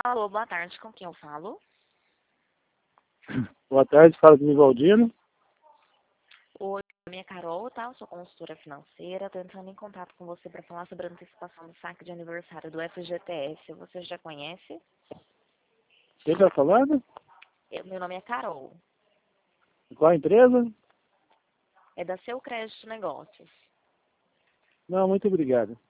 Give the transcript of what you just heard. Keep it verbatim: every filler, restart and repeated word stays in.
Alô, boa tarde, com quem eu falo? Boa tarde, fala com o Valdino. Oi, meu nome é Carol, tá? Eu sou consultora financeira, tô entrando em contato com você para falar sobre a antecipação do saque de aniversário do F G T S. Você já conhece? Quem está falando? Eu, meu nome é Carol. Qual a empresa? É da Seu Crédito Negócios. Não, muito obrigado.